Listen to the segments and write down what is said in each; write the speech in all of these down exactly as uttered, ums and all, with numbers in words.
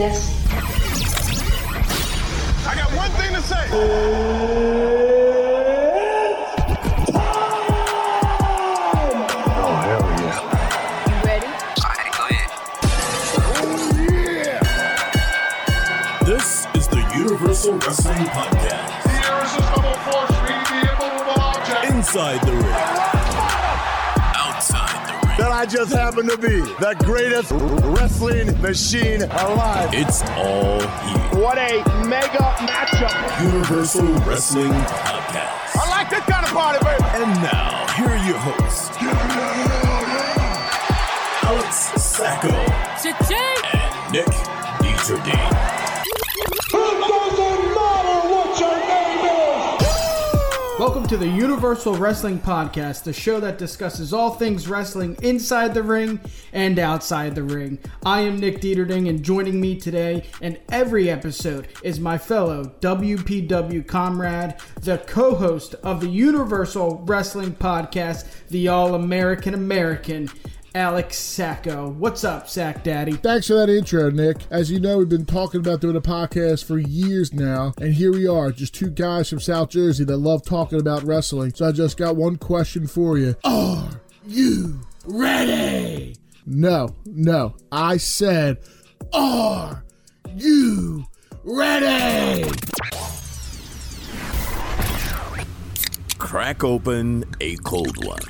this? I got one thing to say. Oh, hell yeah. You ready? All right, go ahead. Oh, yeah. This is the Universal Wrestling Podcast. The irresistible force meeting the immovable object. Inside the ring. Outside the ring. That I just happen to be the greatest wrestling machine alive. It's all here. What a mega matchup. Universal Wrestling Podcast. I like this kind of party, baby. And now, here are your hosts. Alex Sacco. Cha-ching! And Nick Dieterding. Welcome to the Universal Wrestling Podcast, the show that discusses all things wrestling inside the ring and outside the ring. I am Nick Dieterding, and joining me today and every episode is my fellow W P W comrade, the co-host of the Universal Wrestling Podcast, the All-American American, Alex Sacco. What's up, Sack Daddy? Thanks for that intro, Nick. As you know, we've been talking about doing a podcast for years now, and here we are, just two guys from South Jersey that love talking about wrestling. So I just got one question for you. Are you ready? No, no. I said, are you ready? Crack open a cold one.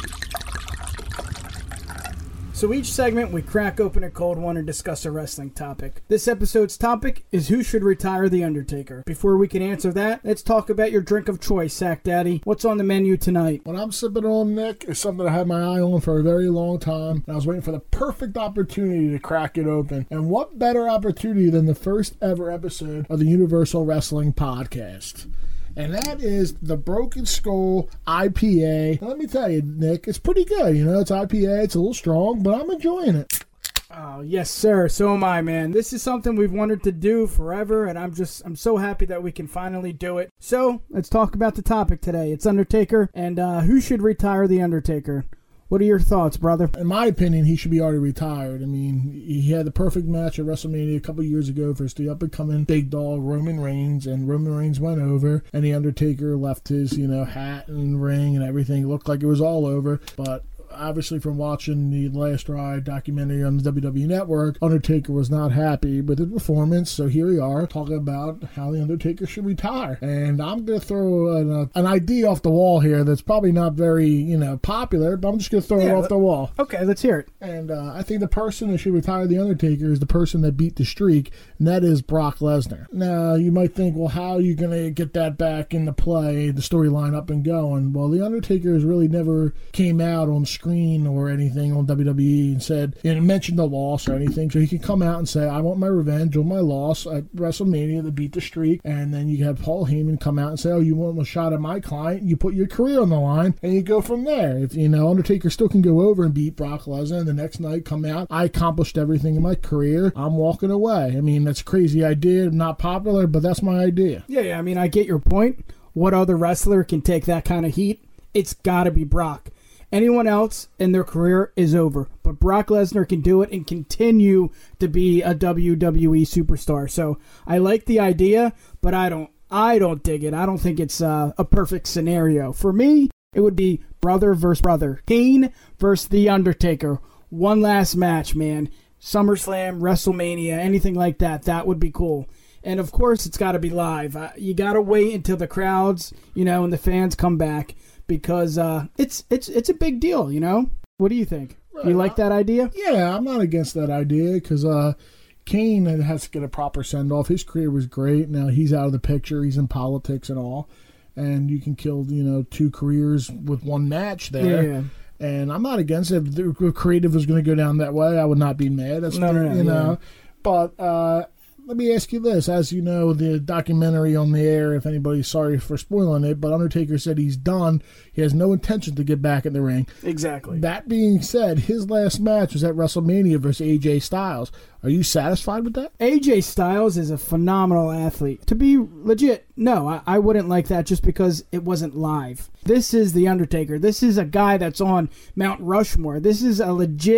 So each segment, we crack open a cold one and discuss a wrestling topic. This episode's topic is who should retire The Undertaker. Before we can answer that, let's talk about your drink of choice, Sack Daddy. What's on the menu tonight? What I'm sipping on, Nick, is something I had my eye on for a very long time. And I was waiting for the perfect opportunity to crack it open. And what better opportunity than the first ever episode of the Universal Wrestling Podcast? And that is the Broken Skull I P A. Now, let me tell you, Nick, it's pretty good. You know, it's I P A, it's a little strong, but I'm enjoying it. Oh, yes, sir. So am I, man. This is something we've wanted to do forever, and I'm just, I'm so happy that we can finally do it. So, let's talk about the topic today. It's Undertaker, and uh, who should retire The Undertaker? What are your thoughts, brother? In my opinion, he should be already retired. I mean, he had the perfect match at WrestleMania a couple years ago versus the up-and-coming big dog Roman Reigns, and Roman Reigns went over, and The Undertaker left his, you know, hat and ring and everything. It looked like it was all over, but obviously from watching the Last Ride documentary on the W W E Network, Undertaker was not happy with his performance, so here we are talking about how The Undertaker should retire. And I'm going to throw an, uh, an idea off the wall here that's probably not very, you know, popular, but I'm just going to throw Yeah, it off the wall. Okay, let's hear it. And uh, I think the person that should retire The Undertaker is the person that beat the streak, and that is Brock Lesnar. Now, you might think, well, how are you going to get that back into play, the storyline up and going? Well, The Undertaker has really never came out on screen or anything on W W E and said, you know, mentioned the loss or anything, so he can come out and say, I want my revenge on my loss at WrestleMania to beat the streak. And then you have Paul Heyman come out and say, oh, you want a shot at my client, you put your career on the line, and you go from there. If, you know, Undertaker still can go over and beat Brock Lesnar, and the next night come out, I accomplished everything in my career, I'm walking away. I mean, that's a crazy idea, not popular, but that's my idea. Yeah, yeah, I mean, I get your point. What other wrestler can take that kind of heat? It's got to be Brock. Anyone else in their career is over. But Brock Lesnar can do it and continue to be a W W E superstar. So I like the idea, but I don't I don't dig it. I don't think it's uh, a perfect scenario. For me, it would be brother versus brother. Kane versus The Undertaker. One last match, man. SummerSlam, WrestleMania, anything like that. That would be cool. And, of course, it's got to be live. Uh, you got to wait until the crowds, you know, and the fans come back. Because uh, it's it's it's a big deal, you know? What do you think? Right. You like that idea? Yeah, I'm not against that idea because uh, Kane has to get a proper send-off. His career was great. Now he's out of the picture. He's in politics and all. And you can kill, you know, two careers with one match there. Yeah. And I'm not against it. If the creative was going to go down that way, I would not be mad. That's no, no, no, you know. Yeah. But uh, let me ask you this. As you know, the documentary on the air, if anybody's sorry for spoiling it, but Undertaker said he's done. He has no intention to get back in the ring. Exactly. That being said, his last match was at WrestleMania versus A J Styles. Are you satisfied with that? A J Styles is a phenomenal athlete. To be legit, no, I, I wouldn't like that just because it wasn't live. This is The Undertaker. This is a guy that's on Mount Rushmore. This is a legit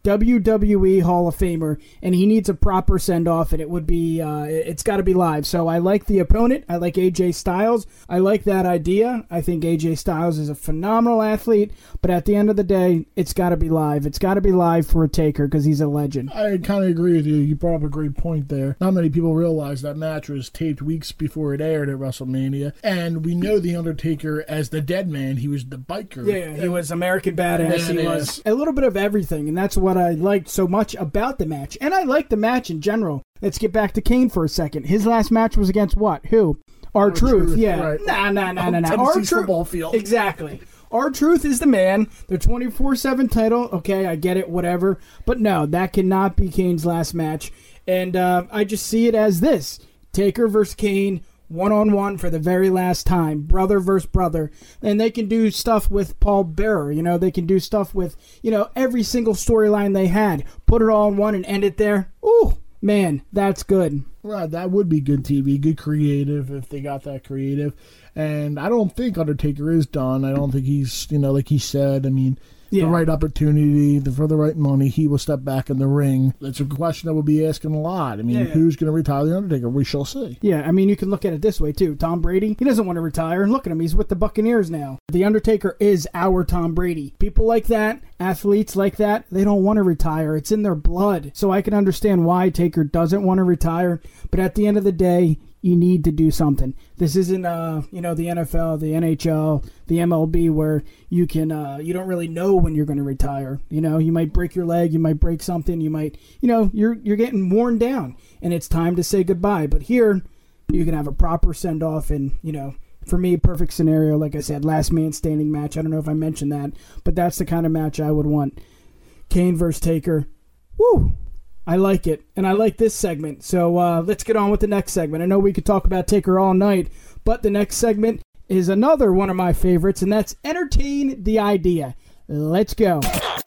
W W E Hall of Famer, and he needs a proper send-off, and it would be, uh, it's got to be live. So I like the opponent. I like A J Styles. I like that idea. I think A J Styles is a phenomenal athlete, but at the end of the day, it's got to be live. It's got to be live for a Taker because he's a legend. I kind of agree with you. You brought up a great point there. Not many people realize that match was taped weeks before it aired at WrestleMania, and we know The Undertaker as the dead man. He was the biker. Yeah, he was American Badass. He Badass. was a little bit of everything, and that's what I liked so much about the match. And I like the match in general. Let's get back to Kane for a second. His last match was against what? Who? R-Truth. R-Truth, Yeah. right. Nah, nah, nah, nah, nah. Tennessee's R-Truth. football field. Exactly. R-Truth is the man. The twenty-four seven title. Okay, I get it, whatever. But no, that cannot be Kane's last match. And uh, I just see it as this. Taker versus Kane, one-on-one for the very last time. Brother versus brother. And they can do stuff with Paul Bearer. You know, they can do stuff with, you know, every single storyline they had. Put it all in one and end it there. Ooh, man, that's good. Right, that would be good T V, good creative if they got that creative. And I don't think Undertaker is done. I don't think he's, you know, like he said, I mean, Yeah. the right opportunity, the, for the right money, he will step back in the ring. It's a question that we'll be asking a lot. I mean, Yeah. who's going to retire The Undertaker? We shall see. Yeah, I mean, you can look at it this way, too. Tom Brady, he doesn't want to retire. Look at him. He's with the Buccaneers now. The Undertaker is our Tom Brady. People like that, athletes like that, they don't want to retire. It's in their blood. So I can understand why Taker doesn't want to retire. But at the end of the day, you need to do something. This isn't, uh, you know, the N F L, the N H L, the M L B, where you can, uh, you don't really know when you're going to retire. You know, you might break your leg, you might break something, you might, you know, you're you're getting worn down, and it's time to say goodbye. But here, you can have a proper send off, and you know, for me, perfect scenario. Like I said, last man standing match. I don't know if I mentioned that, but that's the kind of match I would want. Kane versus Taker. Woo! I like it, and I like this segment. So uh, let's get on with the next segment. I know we could talk about Taker all night, but the next segment is another one of my favorites, and that's Entertain the Idea. Let's go.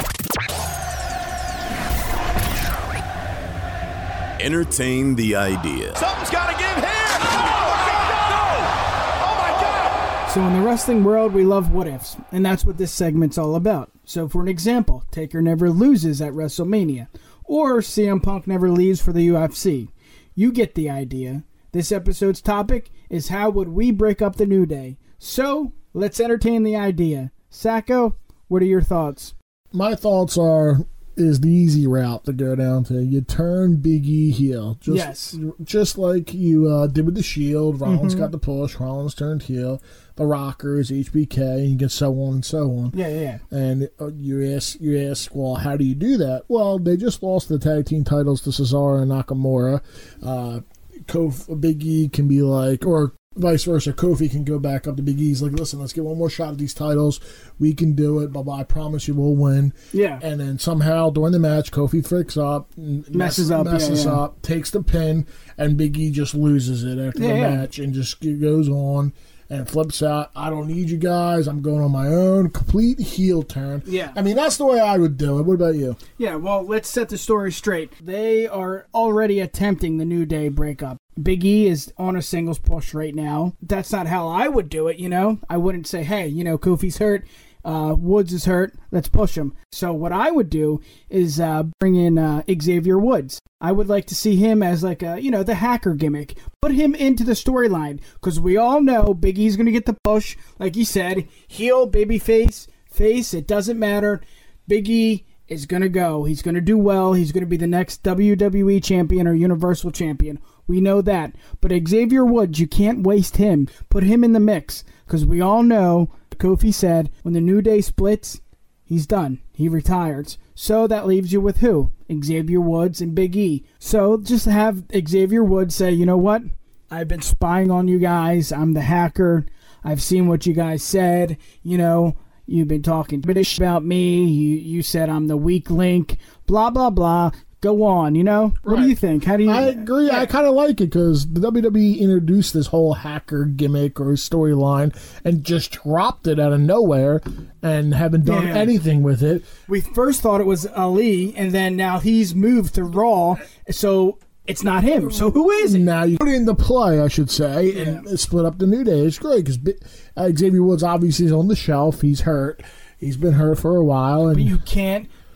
Entertain the idea. Something's got to give here. Oh, no. Oh, my God. So in the wrestling world, we love what-ifs, and that's what this segment's all about. So for an example, Taker never loses at WrestleMania, or C M Punk never leaves for the U F C. You get the idea. This episode's topic is how would we break up the New Day? So, let's entertain the idea. Sacco, what are your thoughts? My thoughts are, is the easy route to go down to. You turn Big E heel. Just, Yes. Just like you uh, did with the Shield. Rollins Mm-hmm. got the push. Rollins turned heel. The Rockers, H B K, and you get so on and so on. Yeah, yeah. And uh, you ask, you ask, well, how do you do that? Well, they just lost the tag team titles to Cesaro and Nakamura. Uh, Kofi, Big E can be like, or vice versa, Kofi can go back up to Big E's like, listen, let's get one more shot at these titles. We can do it, but I promise you we'll win. Yeah. And then somehow during the match, Kofi freaks up, mess, Messes up, messes yeah, yeah. up, takes the pin, and Big E just loses it after Yeah, the yeah. match and just goes on and flips out. I don't need you guys. I'm going on my own. Complete heel turn. Yeah. I mean, that's the way I would do it. What about you? Yeah, well, let's set the story straight. They are already attempting the New Day breakup. Big E is on a singles push right now. That's not how I would do it, you know? I wouldn't say, hey, you know, Kofi's hurt, uh, Woods is hurt, let's push him. So what I would do is uh, bring in uh, Xavier Woods. I would like to see him as like a, you know, the hacker gimmick. Put him into the storyline, because we all know Big E's going to get the push. Like you said, heel, babyface, face, it doesn't matter. Big E is going to go. He's going to do well. He's going to be the next W W E champion or Universal champion. We know that. But Xavier Woods, you can't waste him. Put him in the mix, because we all know, Kofi said, when the New Day splits, he's done. He retires. So that leaves you with who? Xavier Woods and Big E. So just have Xavier Woods say, you know what? I've been spying on you guys. I'm the hacker. I've seen what you guys said. You know, you've been talking British about me. You you said I'm the weak link. Blah, blah, blah. Go on, you know? What do Right. you think? How do you... I agree. I kind of like it because the W W E introduced this whole hacker gimmick or storyline and just dropped it out of nowhere and haven't done Yeah. anything with it. We first thought it was Ali, and then now he's moved to Raw, so it's not him. So who is it? Now you put it into play, I should say, and split up the New Day. It's great because uh, Xavier Woods obviously is on the shelf. He's hurt. He's been hurt for a while. And But you can't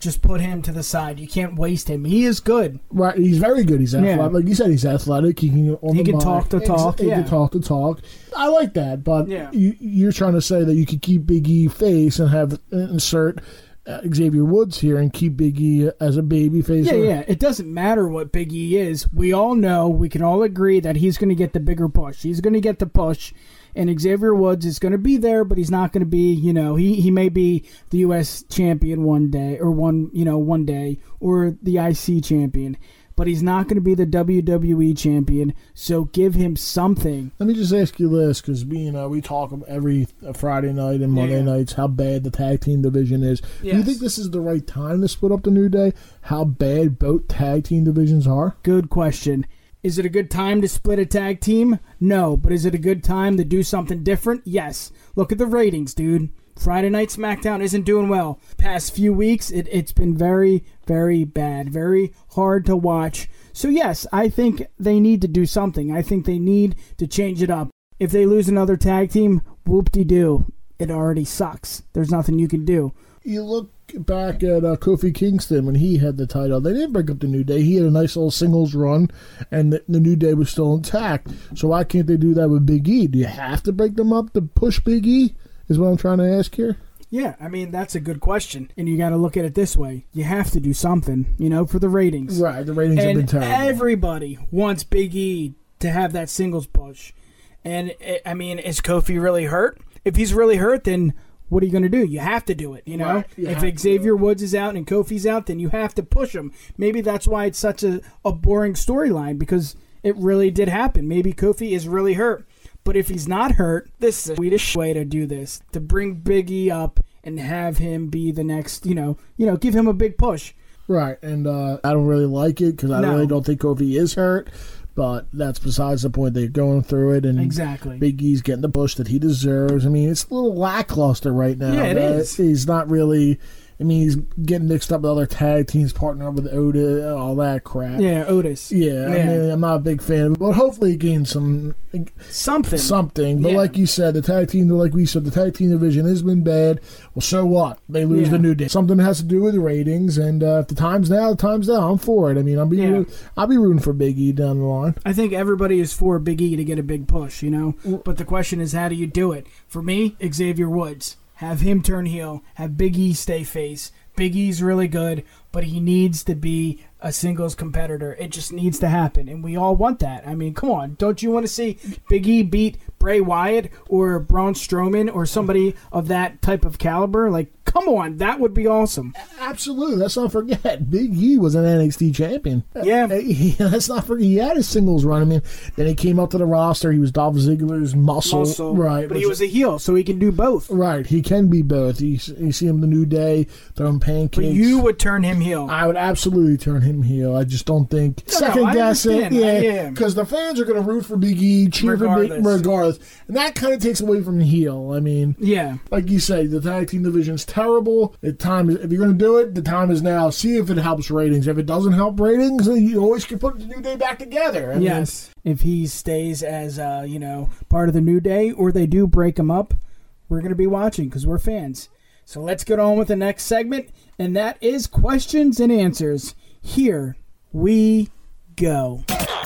just put him to the side. You can't waste him. He is good. Right, he's very good. He's athletic. Yeah. Like you said, he's athletic. He can on He the can mark. talk the talk, He yeah. can talk the talk. I like that, but Yeah. you, you're trying to say that you could keep Big E face and have insert uh, Xavier Woods here and keep Big E as a baby face. Yeah, or- yeah. It doesn't matter what Big E is. We all know, we can all agree that he's going to get the bigger push. He's going to get the push. And Xavier Woods is going to be there, but he's not going to be, you know, he, he may be the U S champion one day, or one, you know, one day, or the I C champion, but he's not going to be the W W E champion. So give him something. Let me just ask you this, because we, you know, we talk every Friday night and Monday Yeah. nights how bad the tag team division is. Do you Yes. think this is the right time to split up the New Day? How bad both tag team divisions are? Good question. Is it a good time to split a tag team? No. But is it a good time to do something different? Yes. Look at the ratings, dude. Friday Night SmackDown isn't doing well. Past few weeks, it, it's been very, very bad. Very hard to watch. So, yes, I think they need to do something. I think they need to change it up. If they lose another tag team, whoop-de-doo. It already sucks. There's nothing you can do. You look back at uh, Kofi Kingston when he had the title. They didn't break up the New Day. He had a nice little singles run, and the, the New Day was still intact. So why can't they do that with Big E? Do you have to break them up to push Big E, is what I'm trying to ask here? Yeah, I mean, that's a good question. And you got to look at it this way. You have to do something, you know, for the ratings. Right, the ratings have And been terrible. everybody wants Big E to have that singles push. And, it, I mean, is Kofi really hurt? If he's really hurt, then what are you going to do? You have to do it, you know? Right, you have If to. Xavier Woods is out and Kofi's out, then you have to push him. Maybe that's why it's such a, a boring storyline, because it really did happen. Maybe Kofi is really hurt. But if he's not hurt, this is the sweetest way to do this, to bring Big E up and have him be the next, you know, you know, give him a big push. Right, and uh, I don't really like it because I No. really don't think Kofi is hurt, but that's besides the point. They're going through it, and Exactly. Big E's getting the push that he deserves. I mean, it's a little lackluster right now. Yeah, it but is. He's not really... I mean, he's getting mixed up with other tag teams, partnering up with Oda, all that crap. Yeah, Otis. Yeah, I mean, I'm not a big fan of it, but hopefully he gains some Something. something. But Yeah. like you said, the tag team, like we said, the tag team division has been bad. Well, so what? They lose Yeah. the New Day. Something has to do with the ratings, and uh, if the time's now, the time's now. I'm for it. I mean, I'll be Yeah. I'll be rooting for Big E down the line. I think everybody is for Big E to get a big push, you know? But the question is, how do you do it? For me, Xavier Woods. Have him turn heel. Have Big E stay face. Big E's really good, but he needs to be a singles competitor. It just needs to happen, and we all want that. I mean, come on. Don't you want to see Big E beat Bray Wyatt or Braun Strowman or somebody of that type of caliber? Like, come on. That would be awesome. Absolutely. Let's not forget, Big E was an N X T champion. Yeah. He, let's not forget, he had his singles run. I mean, then he came up to the roster. He was Dolph Ziggler's muscle. Also, Right. but he which- was a heel, so he can do both. Right, he can be both. You, you see him the New Day, throwing pancakes. But you would turn him heel. I would absolutely turn him heel. I just don't think No, second I guess it. understand. I- Yeah, yeah. because the fans are going to root for Big E, cheer for Big Regardless. regardless, and that kind of takes away from the heel. I mean, Yeah. like you say, the tag team division's terrible. The time is, if you're going to do it, the time is now. See if it helps ratings. If it doesn't help ratings, then you always can put the New Day back together. I mean, Yes. If he stays as, uh, you know, part of the New Day, or they do break him up, we're going to be watching because we're fans. So let's get on with the next segment, and that is questions and answers. Here we go.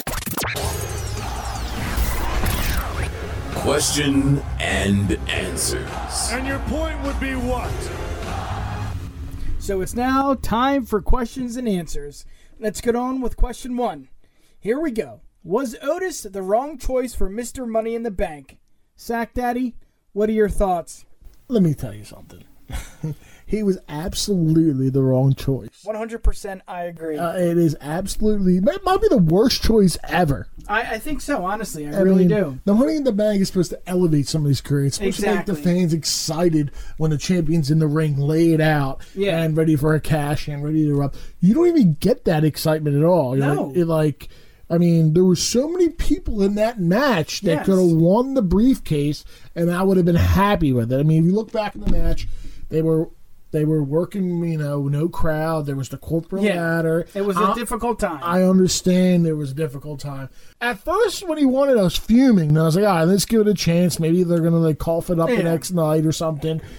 Question and answers. And your point would be what? So it's now time for questions and answers. Let's get on with question one. Here we go. Was Otis the wrong choice for Mister Money in the Bank? Sack Daddy, what are your thoughts? let me tell you something. He was absolutely the wrong choice. one hundred percent I agree. Uh, it is absolutely, it might be the worst choice ever. I, I think so, honestly. I, I really mean, do. The Money in the Bank is supposed to elevate somebody's career. It's supposed Exactly. to make the fans excited when the champion's in the ring, laid out, Yeah. and ready for a cash and ready to erupt. You don't even get that excitement at all. You're No. Like, it, like, I mean, there were so many people in that match that Yes. could have won the briefcase, and I would have been happy with it. I mean, if you look back in the match, they were they were working, you know, no crowd. There was the corporate Yeah. ladder. It was a I- difficult time. I understand there was a difficult time. At first, when he won it, I was fuming. And I was like, all right, let's give it a chance. Maybe they're going to like cough it up Yeah. the next night or something.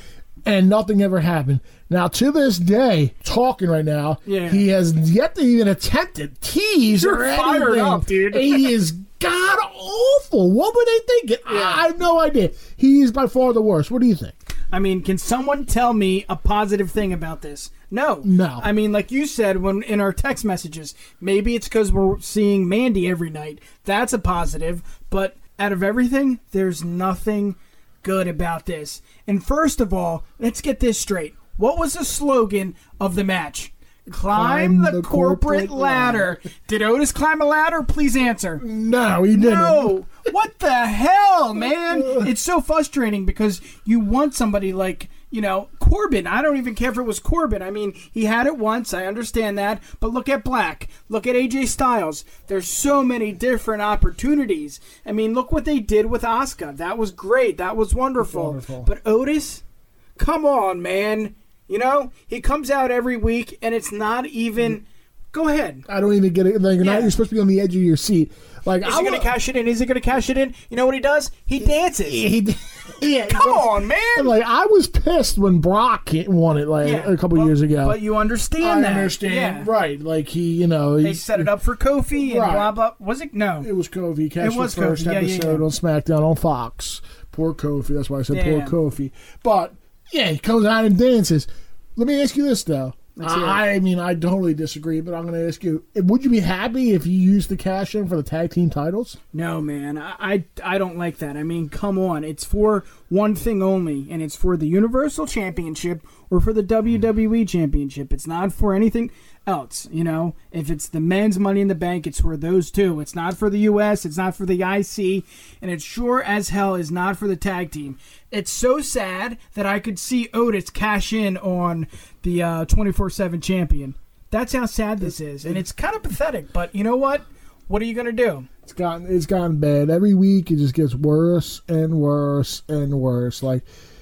and nothing ever happened. Now, to this day, talking right now, Yeah. he has yet to even attempt it, tease You're or fired anything. up, dude. He is god awful. What were they thinking? I have no idea. He is by far the worst. What do you think? I mean, can someone tell me a positive thing about this? No. No. I mean, like you said when in our text messages, maybe it's because we're seeing Mandy every night. That's a positive. But out of everything, there's nothing good about this. And first of all, let's get this straight. What was the slogan of the match? Climb, Climb the, the corporate, corporate ladder. Did Otis climb a ladder? Please answer. No, he didn't. No. What the hell, man? It's so frustrating because you want somebody like, you know, Corbin. I don't even care if it was Corbin. I mean, he had it once. I understand that. But look at Black. Look at A J Styles. There's so many different opportunities. I mean, look what they did with Asuka. That was great. That was wonderful. Wonderful. But Otis? Come on, man. You know, he comes out every week, and it's not even... Go ahead. I don't even get it. Like, Yeah. now you're supposed to be on the edge of your seat. Like, Is I he going to wa- cash it in? Is he going to cash it in? You know what he does? He dances. He, yeah, Come on, man. And, like, I was pissed when Brock won it like Yeah, a couple but- years ago. But you understand I that. understand, Yeah. right? Like he, you know, They he, set it up for Kofi and Right. blah, blah. Was it? No. It was Kofi. Catch It was the first Kofi, yeah, yeah, episode yeah. on SmackDown on Fox. Poor Kofi. That's why I said Yeah. poor Kofi. But yeah, he comes out and dances. Let me ask you this though. Let's hear it. I, I mean, I totally disagree, but I'm going to ask you: would you be happy if you used the cash in for the tag team titles? No, man. I, I, I don't like that. I mean, come on. It's for one thing only, and it's for the Universal Championship or for the W W E Championship. It's not for anything else, you know? If it's the men's Money in the Bank, it's for those two. It's not for the U S, it's not for the I C, and it sure as hell is not for the tag team. It's so sad that I could see Otis cash in on the uh, twenty-four seven champion. That's how sad this is, and it's kind of pathetic, but you know what? What are you going to do? It's gotten it's gotten bad. Every week it just gets worse and worse and worse. Like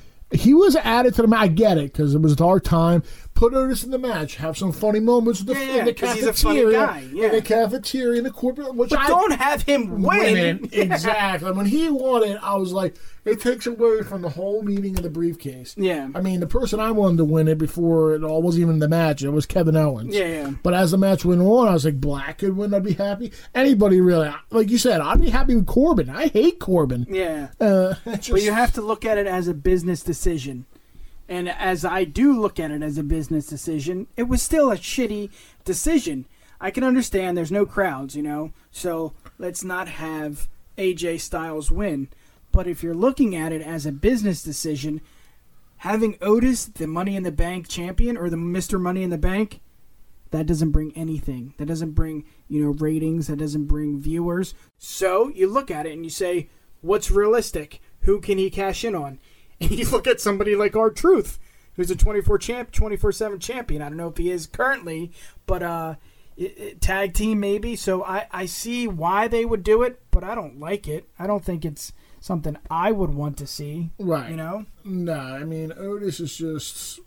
he was added to the match. I get it because it was a dark time. Put Otis in the match. Have some funny moments with the, Yeah, yeah, in the 'cause he's a funny cafeteria. guy, yeah. In the cafeteria, in the corporate. Which But I, don't have him win. Winning. Exactly. When he won it, I was like, it takes away from the whole meaning of the briefcase. Yeah. I mean, the person I wanted to win it before it all wasn't even the match. It was Kevin Owens. Yeah, yeah. But as the match went on, I was like, Black could win. I'd be happy. Anybody really, like you said, I'd be happy with Corbin. I hate Corbin. Yeah. Uh, it's But just- you have to look at it as a business decision. And as I do look at it as a business decision, it was still a shitty decision. I can understand there's no crowds, you know, so let's not have A J Styles win. But if you're looking at it as a business decision, having Otis, the Money in the Bank champion, or the Mister Money in the Bank, that doesn't bring anything. That doesn't bring, you know, ratings. That doesn't bring viewers. So you look at it and you say, what's realistic? Who can he cash in on? And you look at somebody like R-Truth, who's a twenty-four champ, twenty-four seven champion. I don't know if he is currently, but uh, it, it, tag team maybe. So I, I see why they would do it, but I don't like it. I don't think it's something I would want to see. Right. You know? No, I mean, Otis is just.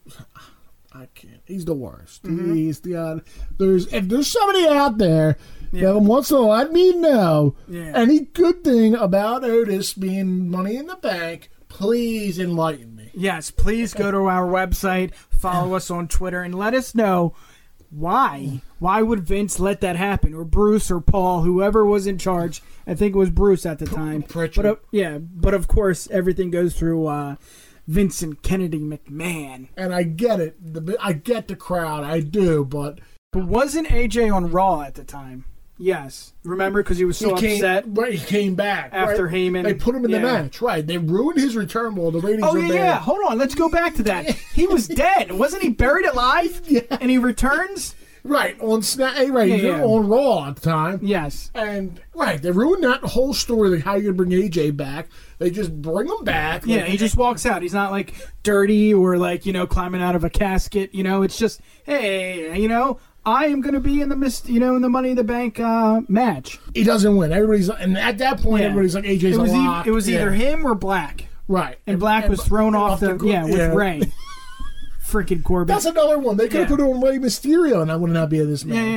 I can't. He's the worst. Mm-hmm. He's the. Uh, there's if there's somebody out there Yeah. that wants to let me know Yeah. any good thing about Otis being Money in the Bank, please enlighten me. Yes, please go to our website, follow us on Twitter, and let us know why. Why would Vince let that happen? Or Bruce or Paul, whoever was in charge. I think it was Bruce at the time. Pritchard. But uh, yeah, but of course, everything goes through uh, Vincent Kennedy McMahon. And I get it. The, I get the crowd. I do, but But wasn't A J on Raw at the time? Yes. Remember? Because he was so he came, upset. right, he came back After right? Heyman. They put him in the Yeah. match, right? They ruined his return while the ratings Oh, are yeah, bad. yeah. Hold on. Let's go back to that. He was dead. Wasn't he buried alive? Yeah. And he returns? Right on Sna- right Yeah, you're yeah. on Raw at the time. Yes. And right, they ruined that whole story. Like how you bring A J back? They just bring him back. Yeah, like, he just walks out. He's not like dirty or like, you know, climbing out of a casket. You know, it's just, hey, you know, I am going to be in the mist, you know, in the Money in the Bank uh, match. he doesn't win. Everybody's and at that point, Yeah. everybody's like A J's It was, a e- lock. it was Yeah. either him or Black, right, and Black was thrown off the yeah with yeah. Ray. Freaking Corbin. That's another one. They could have Yeah. put on Rey Mysterio, and I would not be at this yeah, match. yeah.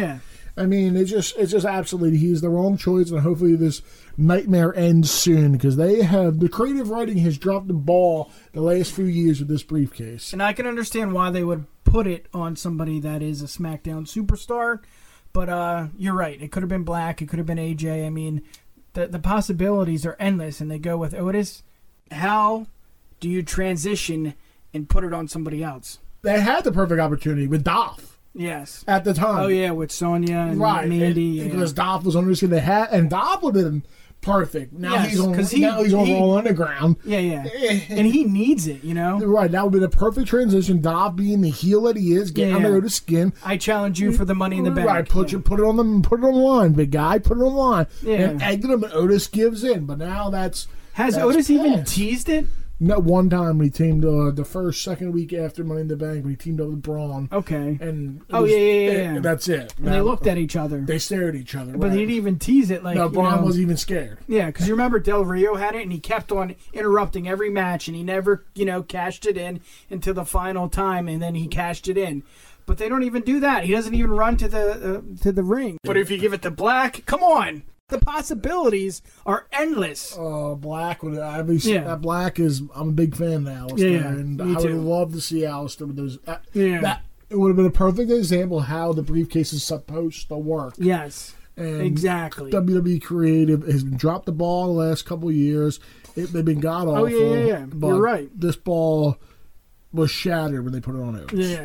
I mean, it's just it's just absolutely he's the wrong choice, and hopefully this nightmare ends soon because they have the creative writing has dropped the ball the last few years with this briefcase. And I can understand why they would put it on somebody that is a SmackDown superstar, but uh, you're right. It could have been Black. It could have been A J. I mean, the the possibilities are endless, and they go with Otis. How do you transition and put it on somebody else? They had the perfect opportunity with Dolph. Yes. At the time. Oh, yeah, with Sonya and right. Mandy. It, yeah. Because Dolph was on the they had, and Dolph would have been perfect. Now yes, he's on, he, now he's on he, Raw Underground. Yeah, yeah. And he needs it, you know? Right. That would be the perfect transition. Dolph being the heel that he is, getting yeah, yeah. under Otis' skin. I challenge you for the Money in the Bank. Right. Put, yeah. you, put, it on the, put it on the line, big guy. Put it on the line. Yeah. And egged him, and Otis gives in. But now that's. Has that's Otis past. even teased it? No, one time we teamed uh, the first, second week after Money in the Bank, we teamed up with Braun. Okay. And oh, was, yeah, yeah, yeah, yeah. That's it. And now, they looked at each other. They stared at each other. But right. he didn't even tease it. Like, no, Braun you know, wasn't even scared. Yeah, because you remember Del Rio had it, and he kept on interrupting every match, and he never, you know, cashed it in until the final time, and then he cashed it in. But they don't even do that. He doesn't even run to the uh, to the ring. But if you give it to Black, come on. The possibilities are endless. Uh, Black would obviously yeah. that Black is I'm a big fan of Alistair, yeah, yeah. and Me I too. would love to see Alistair with those. Uh, yeah, that it would have been a perfect example of how the briefcase is supposed to work. Yes, and exactly. W W E Creative has dropped the ball the last couple of years. It, they've been god awful. Oh yeah, yeah, yeah. But You're right. This ball was shattered when they put it on Otis. Yeah.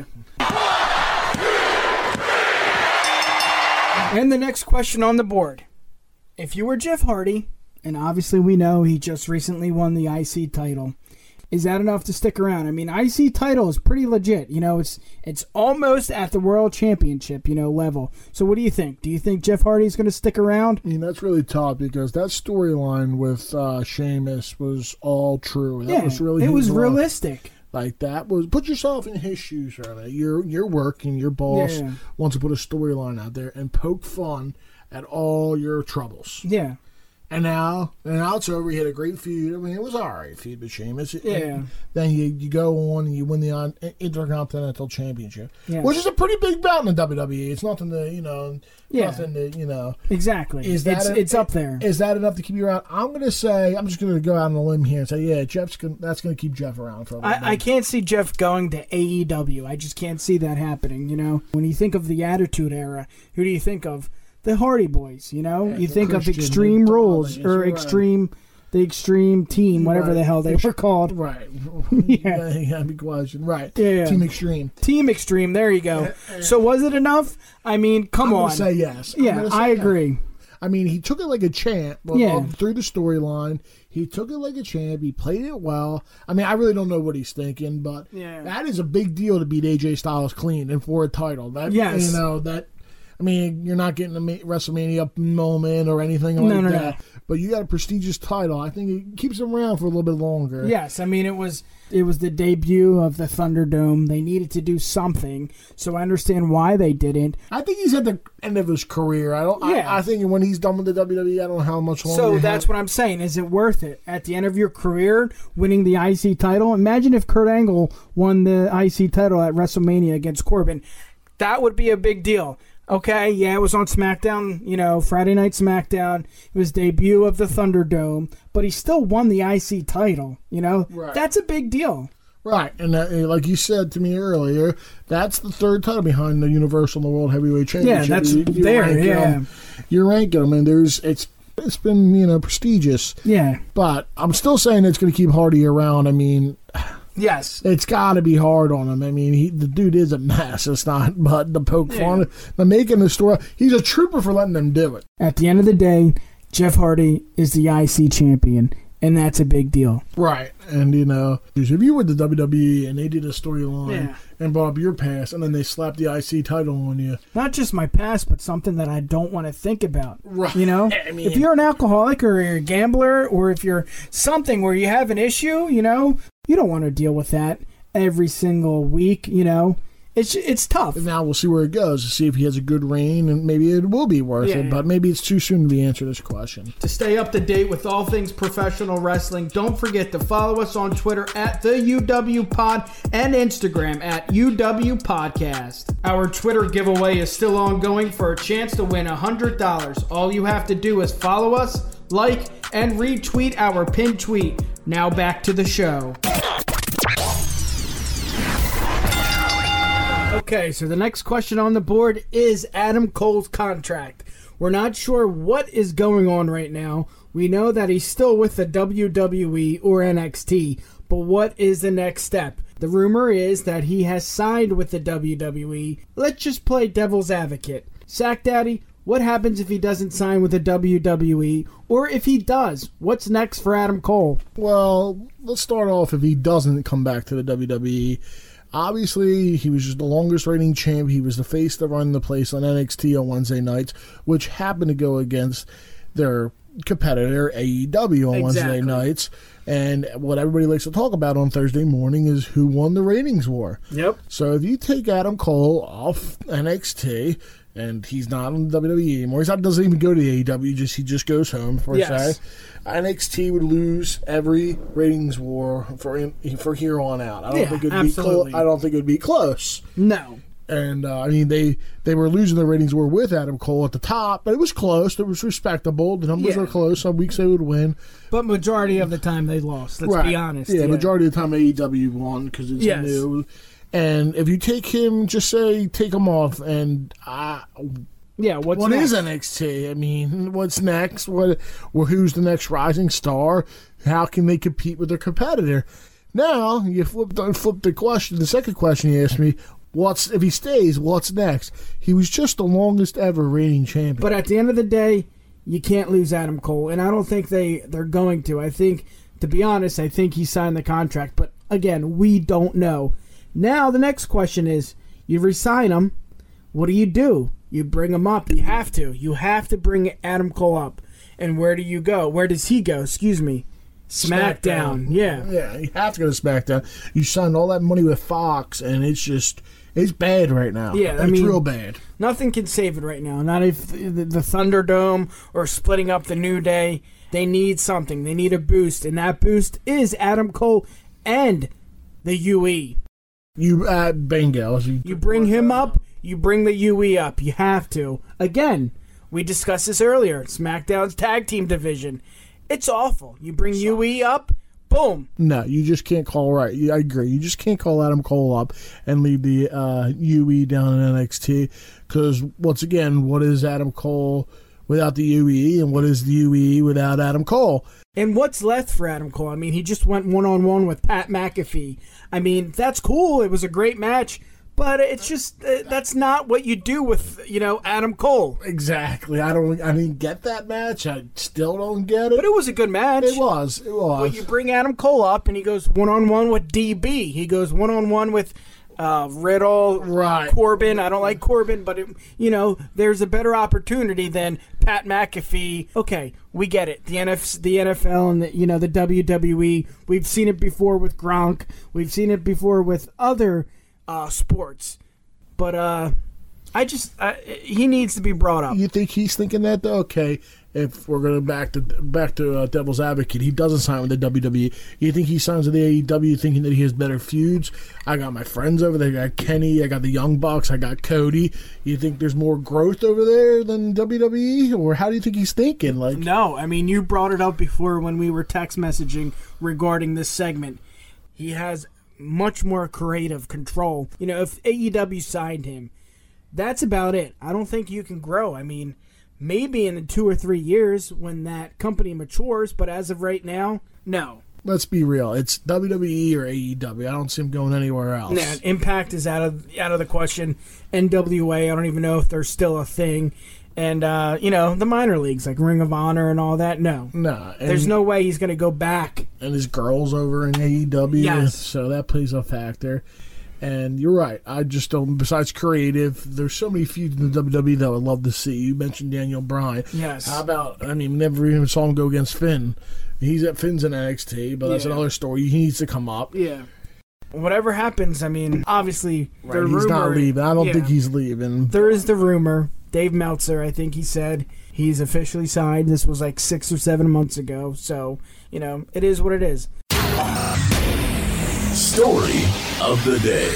And the next question on the board. If you were Jeff Hardy, and obviously we know he just recently won the I C title, is that enough to stick around? I mean, I C title is pretty legit. You know, it's it's almost at the World Championship, you know, level. So what do you think? Do you think Jeff Hardy's going to stick around? I mean, that's really tough because that storyline with uh, Sheamus was all true. That yeah, was really it was run. realistic. Like that was put yourself in his shoes, Charlie. You're you're working. Your boss Yeah. wants to put a storyline out there and poke fun at all your troubles. Yeah. And now, and now it's over. He had a great feud. I mean, it was all right feud with Sheamus. Yeah. And then you you go on and you win the Intercontinental Championship, Yeah. which is a pretty big bout in the W W E. It's nothing to you know, Yeah. nothing to you know. Exactly. Is that it's, a- it's up there. Is that enough to keep you around? I'm going to say I'm just going to go out on a limb here and say, yeah, Jeff's gonna, that's going to keep Jeff around for a little bit. I, I can't see Jeff going to A E W. I just can't see that happening, you know? When you think of the Attitude Era, who do you think of? The Hardy Boys, you know? Yeah, you the think of Christian, Extreme the Rules Dollars, or right. Extreme, the Extreme Team, whatever Right. the hell they were called. Right. Yeah. yeah, big question. Right. Yeah, yeah. Team Extreme. Team Extreme, there you go. So was it enough? I mean, come I'm on. going to say yes. I'm yeah, gonna say I yes. agree. I mean, he took it like a champ but, Yeah. um, through the storyline. He took it like a champ. He played it well. I mean, I really don't know what he's thinking, but Yeah. that is a big deal to beat A J Styles clean and for a title. That, Yes. You know, that. I mean, you're not getting a Ma- WrestleMania moment or anything like No, no, that. no. But you got a prestigious title. I think it keeps him around for a little bit longer. Yes, I mean it was it was the debut of the Thunderdome. They needed to do something, so I understand why they didn't. I think he's at the end of his career. I don't. Yeah. I, I think when he's done with the W W E, I don't know how much longer. So he that's has. what I'm saying. Is it worth it at the end of your career winning the I C title? Imagine if Kurt Angle won the I C title at WrestleMania against Corbin. That would be a big deal. Okay, yeah, it was on SmackDown, you know, Friday Night SmackDown. It was debut of the Thunderdome, but he still won the I C title, you know? Right. That's a big deal. Right, and that, like you said to me earlier, that's the third title behind the Universal and the World Heavyweight Championship. Yeah, that's You- you there, rank yeah. them- you rank them, and there's it's it's been you know prestigious, Yeah. but I'm still saying it's going to keep Hardy around. I mean, Yes. it's got to be hard on him. I mean, he, the dude is a mess. It's not, but the poke Yeah. fun, the making the story. He's a trooper for letting them do it. At the end of the day, Jeff Hardy is the I C champion, and that's a big deal. Right, and you know, if you were the W W E and they did a storyline Yeah. and brought up your past, and then they slapped the I C title on you, Not just my past, but something that I don't want to think about. Right. You know, I mean- if you're an alcoholic or you're a gambler or if you're something where you have an issue, you know, you don't want to deal with that every single week, you know. It's it's tough. Now we'll see where it goes to see if he has a good reign, and maybe it will be worth Yeah, it. yeah. But maybe it's too soon to be answer this question. To stay up to date with all things professional wrestling, don't forget to follow us on Twitter at the U W Pod and Instagram at U W Podcast. Our Twitter giveaway is still ongoing for a chance to win one hundred dollars. All you have to do is follow us, like, and retweet our pinned tweet. Now back to the show. Okay, so the next question on the board is Adam Cole's contract. We're not sure what is going on right now. We know that he's still with the W W E or N X T, but what is the next step? The rumor is that he has signed with the W W E. Let's just play devil's advocate. Sack Daddy, what happens if he doesn't sign with the W W E? Or if he does, what's next for Adam Cole? Well, let's start off if he doesn't come back to the W W E. Obviously, he was just the longest reigning champ. He was the face that run the place on N X T on Wednesday nights, which happened to go against their competitor, A E W, on Exactly. Wednesday nights. And what everybody likes to talk about on Thursday morning is who won the ratings war. Yep. So if you take Adam Cole off N X T, and he's not on the W W E anymore, he doesn't even go to the A E W, just he just goes home, per Yes. se. N X T would lose every ratings war for in, for here on out. I don't Yeah, think it'd absolutely. be clo- I don't think it would be close. No. And uh, I mean, they they were losing the ratings war with Adam Cole at the top, but it was close. It was respectable. The numbers Yeah. were close. Some weeks they would win. But majority of the time they lost. Let's Right. be honest. Yeah, majority of the time A E W won because it's Yes. new. And if you take him, just say take him off, and uh, Yeah, what's what next? is N X T? I mean, what's next? What? Well, who's the next rising star? How can they compete with their competitor? Now you flip the, flip the question. The second question you asked me: What's if he stays? What's next? He was just the longest ever reigning champion. But at the end of the day, you can't lose Adam Cole, and I don't think they they're going to. I think, to be honest, I think he signed the contract. But again, we don't know. Now the next question is: you resign him. What do you do? You bring him up. You have to. You have to bring Adam Cole up. And where do you go? Where does he go? Excuse me. SmackDown. Yeah. Yeah, you have to go to SmackDown. You signed all that money with Fox, and it's just it's bad right now. Yeah, I it's mean- real bad. Nothing can save it right now. Not if the, the Thunderdome or splitting up the New Day. They need something. They need a boost. And that boost is Adam Cole and the U E. You uh, bingo. You, You bring him up, you bring the U E up. You have to. Again, we discussed this earlier. SmackDown's tag team division. It's awful. You bring U E up, boom. No, you just can't call right. You- I agree. You just can't call Adam Cole up and leave the uh, U E down in N X T because once again, what is Adam Cole without the U E, and what is the U E without Adam Cole? And what's left for Adam Cole? I mean, he just went one-on-one with Pat McAfee. I mean, that's cool. It was a great match. But it's just, uh, that's not what you do with, you know, Adam Cole. Exactly. I don't. I didn't get that match. I still don't get it. But it was a good match. It was. It was. But you bring Adam Cole up, and he goes one-on-one with D B. He goes one-on-one with uh, Riddle, Right. Corbin. I don't like Corbin, but, it, you know, there's a better opportunity than Pat McAfee. Okay, we get it. The N F, the N F L and, the, you know, the W W E. We've seen it before with Gronk. We've seen it before with other uh, sports. But uh, I just, uh, he needs to be brought up. You think he's thinking that though? Okay, if we're going back to back to uh, Devil's Advocate, he doesn't sign with the W W E. You think he signs with the A E W thinking that he has better feuds? I got my friends over there. I got Kenny. I got the Young Bucks. I got Cody. You think there's more growth over there than W W E, or how do you think he's thinking? Like, No, I mean, you brought it up before when we were text messaging regarding this segment. He has much more creative control. You know, if A E W signed him, that's about it. I don't think you can grow. I mean, maybe in two or three years when that company matures, but as of right now, no. let's be real. It's W W E or A E W. I don't see him going anywhere else. Nah, Impact is out of out of the question. N W A, I don't even know if they're still a thing. And, uh, you know, the minor leagues, like Ring of Honor and all that, no. Nah, and, There's no way he's going to go back. and his girls over in A E W. Yes. So that plays a factor. And you're right. I just don't. Besides creative, there's so many feuds in the W W E that I would love to see. You mentioned Daniel Bryan. Yes. How about? I mean, never even saw him go against Finn. He's at Finn's in N X T, but that's Yeah. another story. He needs to come up. Yeah. whatever happens, I mean, obviously, the Right, he's rumor, not leaving. I don't yeah, think he's leaving. There is the rumor. Dave Meltzer, I think he said he's officially signed. This was like six or seven months ago. So, you know, it is what it is. Story of the day.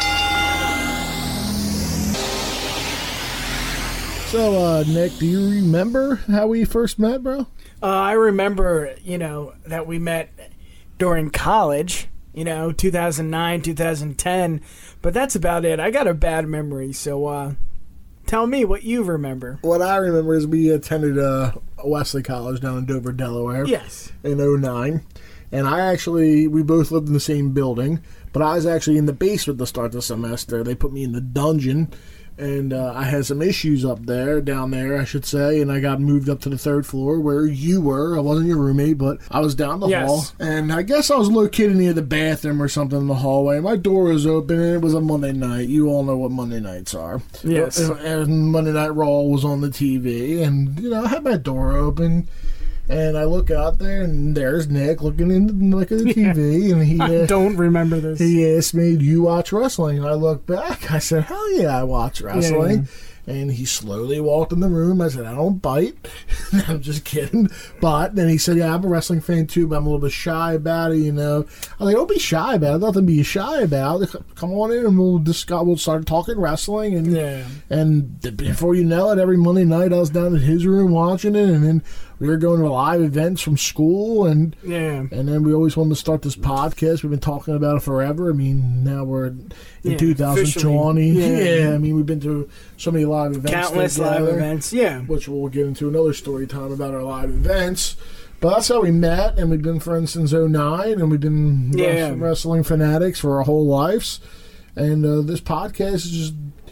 So, uh, Nick, do you remember how we first met, bro? Uh, I remember, you know, that we met during college, you know, two thousand nine, two thousand ten, but that's about it. I got a bad memory, so uh, tell me what you remember. What I remember is we attended uh, Wesley College down in Dover, Delaware. Yes. In oh nine. And I actually, we both lived in the same building, but I was actually in the basement to start the semester. They put me in the dungeon. And uh, I had some issues up there, down there, I should say, and I got moved up to the third floor where you were. I wasn't your roommate, but I was down the Yes. hall. And I guess I was located near the bathroom or something in the hallway. My door was open, and it was a Monday night. You all know what Monday nights are. Yes. And, and Monday Night Raw was on the T V, and, you know, I had my door open. And I look out there, and there's Nick looking in like at the T V, and he I uh, don't remember this. he asked me, "Do you watch wrestling?" And I looked back. I said, "Hell yeah, I watch wrestling." Yeah. And he slowly walked in the room. I said, "I don't bite." I'm just kidding. But then he said, "Yeah, I'm a wrestling fan too, but I'm a little bit shy about it, you know." I was like, "Don't be shy about it. Nothing to be shy about. Come on in, and we'll discuss. We'll start talking wrestling." And Yeah. and before you know it, every Monday night I was down in his room watching it, and then we were going to live events from school, and Yeah. and then we always wanted to start this podcast. We've been talking about it forever. I mean, now we're in Yeah, two thousand twenty. officially. Yeah. I mean, we've been to so many live events. Countless live together, events. Yeah. which we'll get into another story time about our live events. But that's how we met, and we've been friends since oh nine, and we've been Yeah. wres- wrestling fanatics for our whole lives. And uh, this podcast is just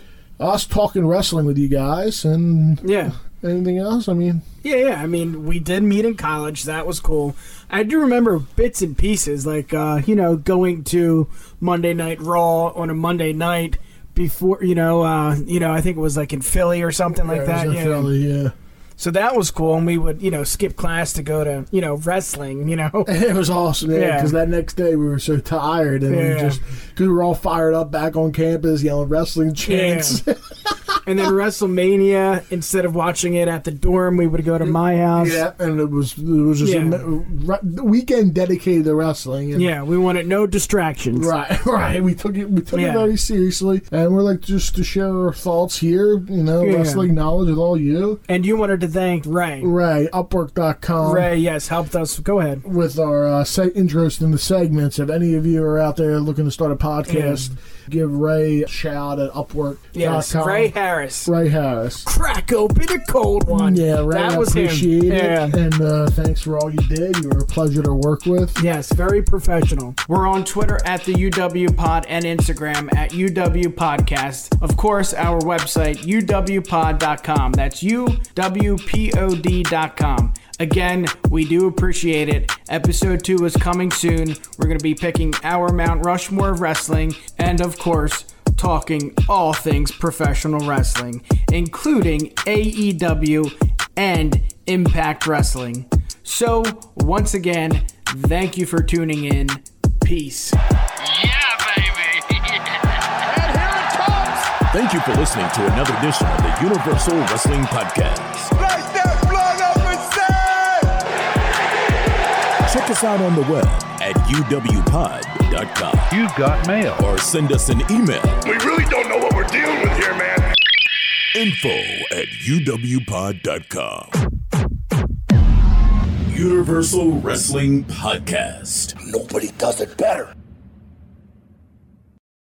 us talking wrestling with you guys, and Yeah. anything else? I mean, Yeah, yeah. I mean, we did meet in college. That was cool. I do remember bits and pieces, like, uh, you know, going to Monday Night Raw on a Monday night before, you know, uh, you know, I think it was like in Philly or something like yeah, that. it was Yeah. in Philly, yeah. So that was cool, and we would, you know, skip class to go to, you know, wrestling, you know. It was awesome, man, Yeah. because that next day we were so tired, and we Yeah. just, because we were all fired up back on campus yelling wrestling chants. And then WrestleMania, instead of watching it at the dorm, we would go to my house. Yeah, and it was it was just Yeah. a re- weekend dedicated to wrestling. And Yeah, we wanted no distractions. Right, right. We took it. We took Yeah. it very seriously, and we're like just to share our thoughts here. You know, Yeah. wrestling knowledge with all you. And you wanted to thank Ray. Right, Upwork dot com. Ray, yes, helped us. Go ahead. With our uh, se- interest in the segments. If any of you are out there looking to start a podcast, give Ray a shout at Upwork dot com. Yes, Ray Harris. Ray Harris. Crack open a cold one. Yeah, Ray, that I was appreciate him. it. Yeah. And uh, thanks for all you did. You were a pleasure to work with. Yes, very professional. We're on Twitter at the U W Pod and Instagram at U W Podcast. Of course, our website, U W pod dot com. That's U W P O D dot com. Again, we do appreciate it. Episode two is coming soon. We're going to be picking our Mount Rushmore of wrestling and, of course, talking all things professional wrestling, including A E W and Impact Wrestling. So, once again, thank you for tuning in. Peace. Thank you for listening to another edition of the Universal Wrestling Podcast. Like that blood up and say! Check us out on the web at U W pod dot com. You got mail. Or send us an email. We really don't know what we're dealing with here, man. Info at U W pod dot com. Universal Wrestling Podcast. Nobody does it better.